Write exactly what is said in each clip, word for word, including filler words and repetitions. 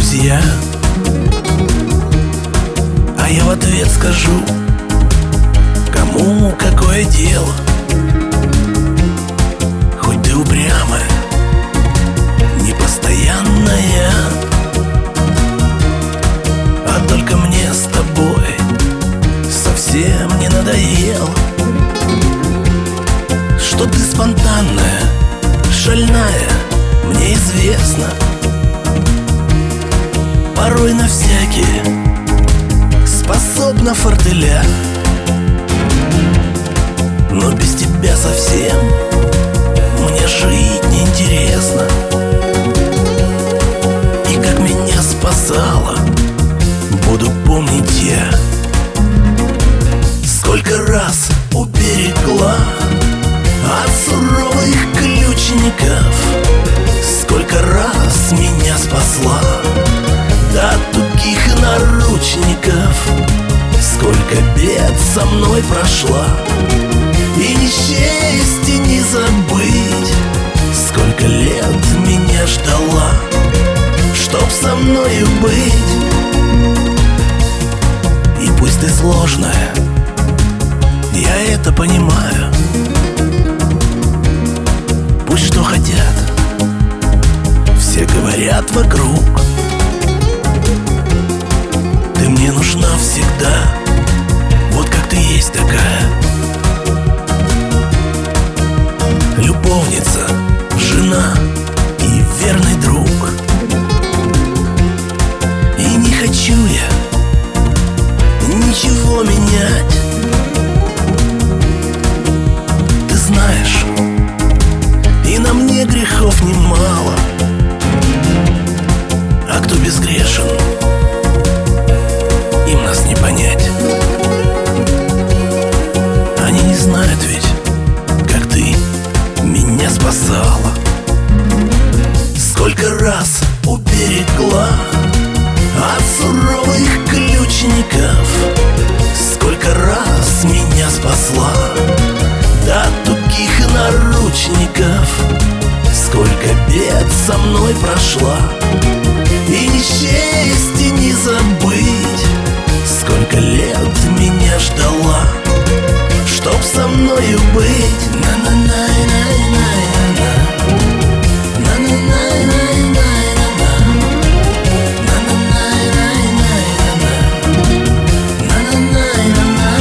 друзья, а я в ответ скажу: кому какое дело? Хоть ты упрямая, непостоянная, а только мне с тобой совсем не надоело. Что ты спонтанная, шальная, мне известно. Порой на всякие способна фортеля, но без тебя совсем мне жить неинтересно. И как меня спасала, буду помнить я. Сколько раз уберегла от суровых ключников, сколько раз меня спасла до тугих наручников, сколько бед со мной прошла, и не счесть, и не забыть, сколько лет меня ждала, чтоб со мною быть. И пусть ты сложная, я это понимаю. Пусть что хотят, все говорят вокруг. Ты мне нужна всегда, вот как ты есть такая. Любовница, жена и верный друг. И не хочу я ничего менять. Ты знаешь, и на мне грехов немало, а кто безгрешен, им нас не понять. Они не знают ведь, как ты меня спасала. Сколько раз уберегла от суровых ключников, сколько раз меня спасла до тугих наручников, сколько бед со мной прошла, и не счесть, и не забыть, сколько лет меня ждала, чтоб со мною быть. На-на-на-на-на-на, на-на-на-на-на-на, на-на-на-на-на-на, на-на-на-на-на.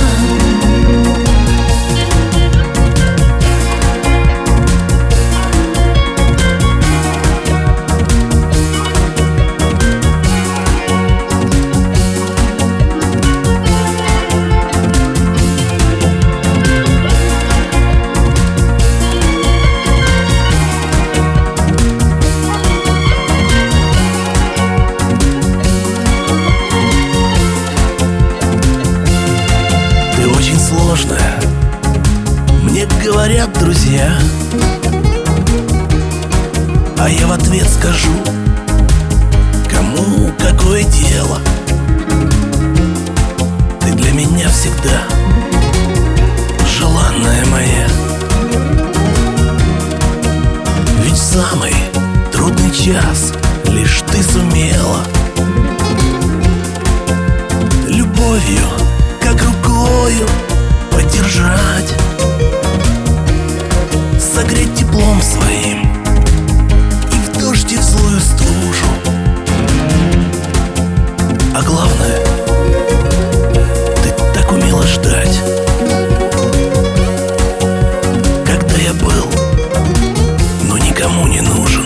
Сложная, мне говорят друзья, а я в ответ скажу: кому какое дело? Ты для меня всегда желанная моя. Ведь в самый трудный час лишь ты сумела любовью, как рукою, поддержать, согреть теплом своим и в дождь, и в злую стужу. А главное, ты так умела ждать, когда я был, но никому не нужен.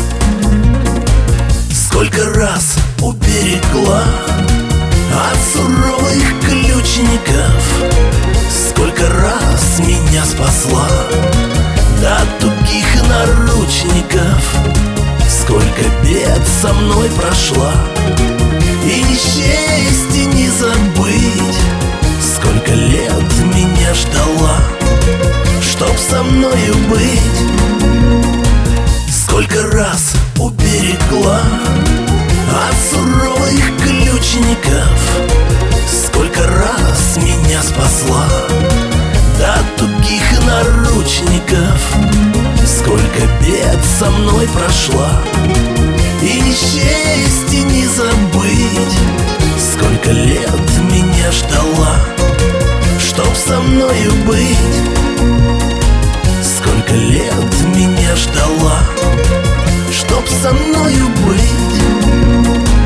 Сколько раз уберегла от суровых ключников, сколько раз меня спасла до тугих наручников, сколько бед со мной прошла, и не счесть, и не забыть, сколько лет меня ждала, чтоб со мною быть. Сколько раз уберегла от суровых ключников, сколько раз меня спасла до тугих наручников, сколько бед со мной прошла, и не счесть, и не забыть. Сколько лет меня ждала, чтоб со мною быть. Сколько лет меня ждала, чтоб со мною быть.